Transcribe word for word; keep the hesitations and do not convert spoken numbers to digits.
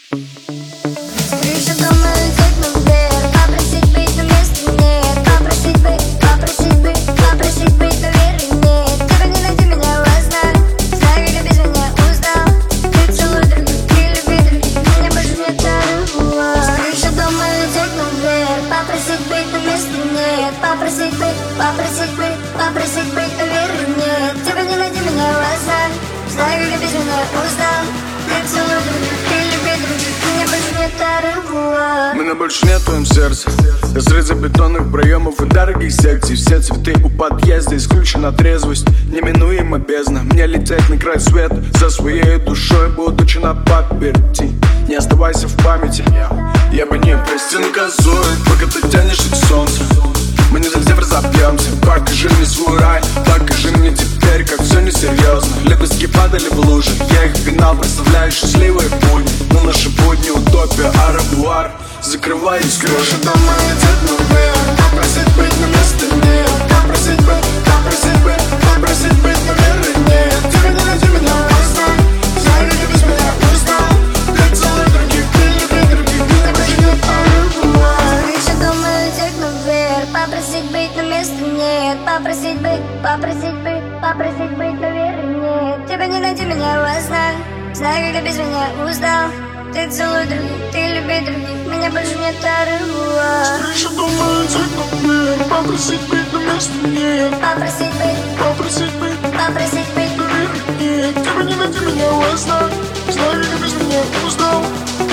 Еще дома лететь наверх, попросить быть, но места нет. Попросить быть, попросить быть, попросить быть, но веры нет. Тебя не найти, меня возна. Знаю, как ты без меня устал. Ты целуй других, ты люби других, меня больше нет дорогого. Еще дома лететь наверх, попросить быть, но места нет. Попросить быть, попросить быть, попросить быть, но веры нет. Тебя не найти, меня возна. Знаю, как ты без меня устал. Ты целуй других, ты люби других, меня больше нет дорогого. Меня больше нет в твоем сердце. Разрыв бетонных проемов и дорогих секций. Все цветы у подъезда, исключена трезвость, неминуема бездна. Мне лететь на край света за своей душой, будучи на паперти. Не оставайся в памяти, я бы не простил наказует, пока ты тянешься к солнцу. Мы не совсем разобьемся. Покажи мне свой рай, покажи мне теперь, как все несерьезно. Лепестки падали в лужи, я их пинал, представляю счастливые будни. Но наши будни утопия, арабуар, закрывай и скрой. Крыша дома летит наверх, попросить быть, но места нет. Попросить быть, попросить быть, попросить быть, но веры нет. Тебя не найти, меня возна. Знаю, как ты без меня устал. Ты целуй других, ты люби других, меня больше нет дорогого. Крыша дома летит наверх, попросить быть, но места нет. Попросить быть, попросить быть, попросить быть, но веры нет. Тебя не найти, меня возна. Знаю, как ты без меня устал. Ты целуй других, ты люби других, меня больше нет дорогого. Крыша дома летит наверх, попросить быть, но места нет. Попросить быть, Попросить быть, попросить быть, но веры нет. Тебя не найти, меня возна. Знаю, как ты без меня устал.